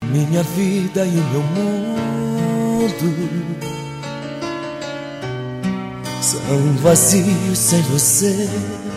minha vida e o meu mundo são vazios sem você.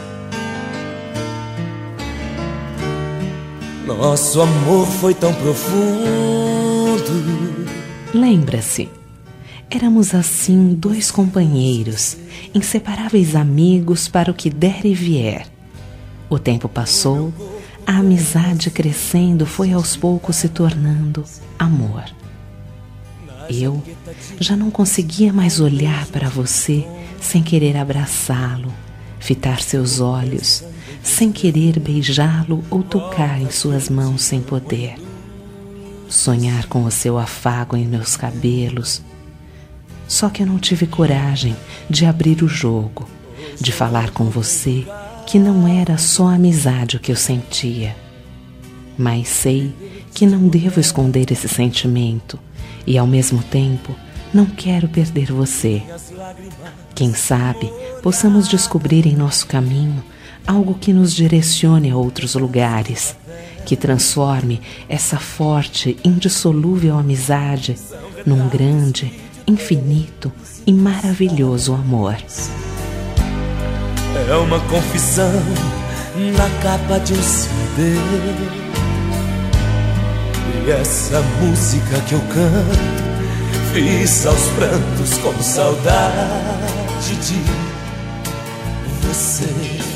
Nosso amor foi tão profundo. Lembra-se, éramos assim 2 companheiros, inseparáveis amigos para o que der e vier. O tempo passou, a amizade crescendo foi aos poucos se tornando amor. Eu já não conseguia mais olhar para você sem querer abraçá-lo, fitar seus olhos, sem querer beijá-lo ou tocar em suas mãos sem poder. Sonhar com o seu afago em meus cabelos. Só que eu não tive coragem de abrir o jogo, de falar com você que não era só amizade o que eu sentia. Mas sei que não devo esconder esse sentimento e, ao mesmo tempo, não quero perder você. Quem sabe possamos descobrir em nosso caminho algo que nos direcione a outros lugares, que transforme essa forte, indissolúvel amizade num grande, infinito e maravilhoso amor. É uma confissão na capa de um CD. E essa música que eu canto fiz aos prantos com saudade de você.